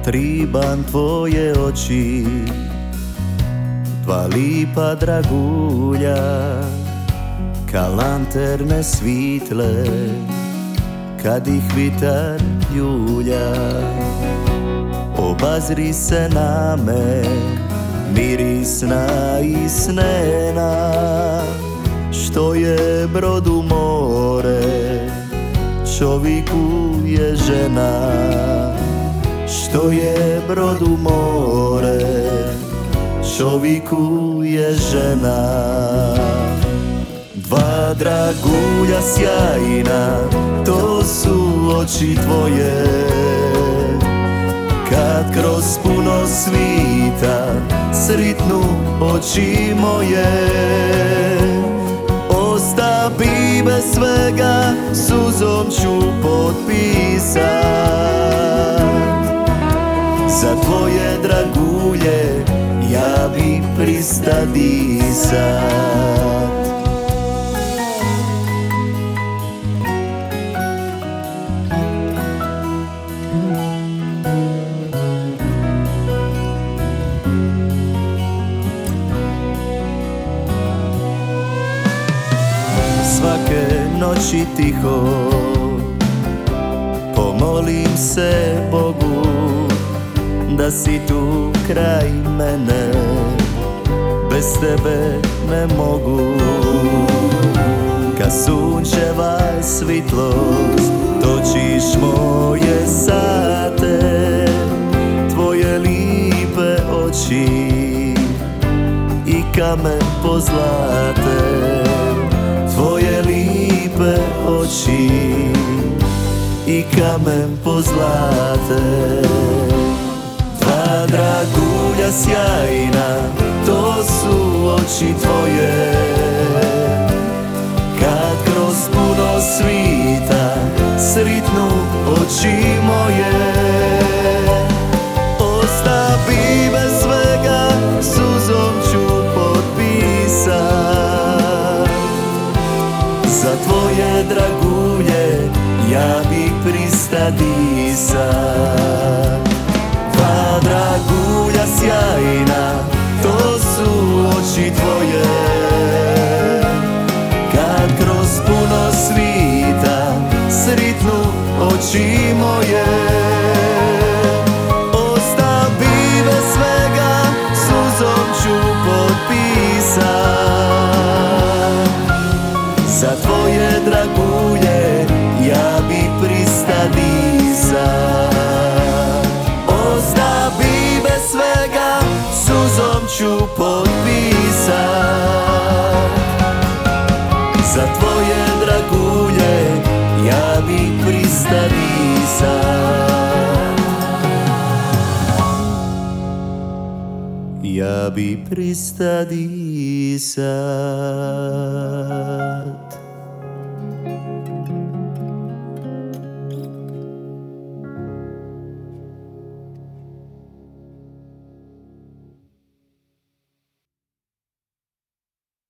Triban tvoje oči, dva lipa dragulja, ka lanterne svitle, kad ih vitar ljulja. Obazri se na me, mirisna i snena, što je brod u more, čoviku je žena. Što je brod u more, čoviku je žena. Dva dragulja sjajna, to su oči tvoje, kad kroz puno svita sritnu oči moje. Ostavi bez svega, suzom ću potpisat, za tvoje dragulje ja bi prista disat. Svake noći tiho pomolim se Bogu da si tu kraj mene, bez tebe ne mogu. Kad sunčeva svitlost točiš moje sate, tvoje lipe oči i kamen pozlate. Tvoje lipe oči i kamen pozlate. Dva dragulja sjajna, to su oči tvoje, kad kroz puno svita sritnu oči moje. Ostavi bez svega, suzom ću potpisat, za tvoje dragulje ja bi prista disat. Dva dragulja sjajna, to su oči tvoje, kad kroz puno svita sritnu oči moje. Ostavi bez svega, suzom ću potpisat, za tvoje dragulje ja bi prista disat. Ostavi bez svega, suzom ću potpisat, za tvoje dragulje ja bi prista disat. Ja bi prista disat.